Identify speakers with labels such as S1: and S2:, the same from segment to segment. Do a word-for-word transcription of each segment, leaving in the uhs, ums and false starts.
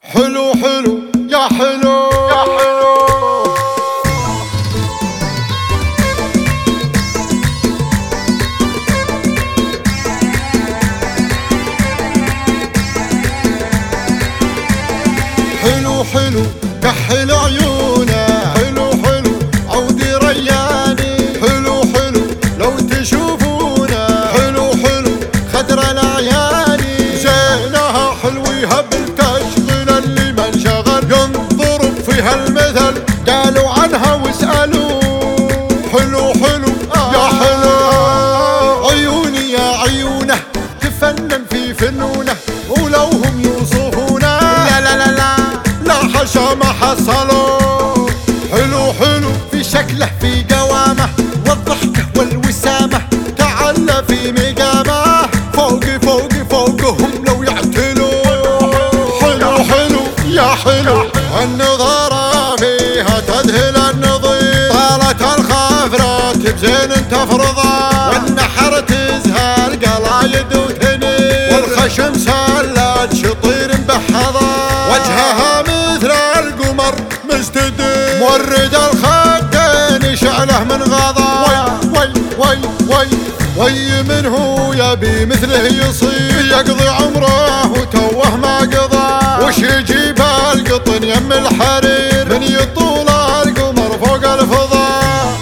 S1: حلو حلو يا حلو يا حلو حلو حلو كحل عيونه حلو حلو عودي رياني حلو حلو لو تشوفونه حلو حلو خدر العياني زينها حلو يهبل تشغل اللي ما انشغل ينضرب فيها المثل قالوا عنها واسألوا حلو حلو يا حلو عيوني يا عيونه تفنن في فنونه ولو هم يوصفونه لا لا لا لا لا حشا ما حصلوا حلو حلو في شكله في قوامه والضحكه والوسامه تعلى في مقامه فوقي فوقي فوقهم لو يعتلوا حلو حلو يا حلو النظاره فيها تذهل النظير طالت الخافرات بزين تفرضها والنحر تزهر قلايد وتنير والخشم سلات شطير بحضا وجهها مثل القمر مستدير مورد الخدين شعله من غضا وي وي وي وي من هو يبي مثله يصير يقضي عمره وتوه ما قضى وش يجيب القطن يم الحرير من يطول القمر فوق الفضاء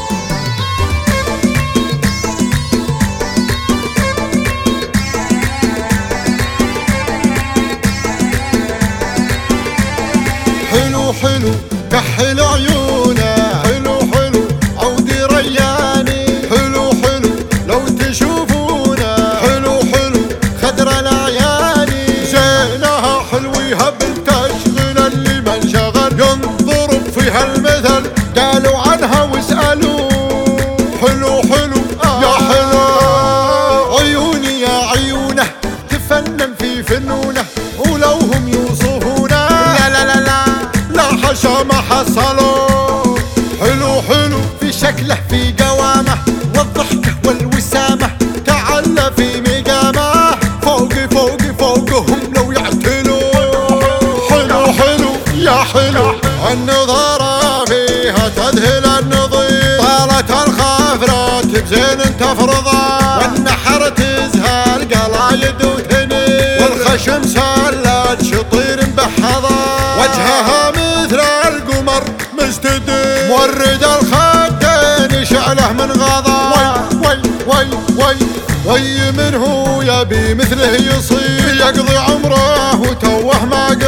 S1: حلو حلو كحل عيونه حلو حلو عودي رياني حلو حلو لو تشوفونه حلو حلو خدر العياني زينها حلو يهبل تشغل اللي ما انشغل ينضرب فيها المثل قالوا عنها واسألوا حلو حلو يا حلو عيوني يا عيونه تفنن في فنونه ولو هم يوصفونه لا لا لا لا لا حشا ما حصلوا حلو حلو في شكله في قوامه والضحكه والوسامه تعلى في مقامه فوقي فوقي فوقهم لو يعتلوا حلو حلو يا حلو النظاره فيها تذهل النظير طالت الخافرات بزين تفرضها والنحر تزهر قلايد وتنير والخشم سلات شطير بحضا وجهها مثل القمر مستدير مورد الخدين شعله من غضا وي وي وي وي من هو يبي مثله يصير يقضي عمره وتوه ما قضى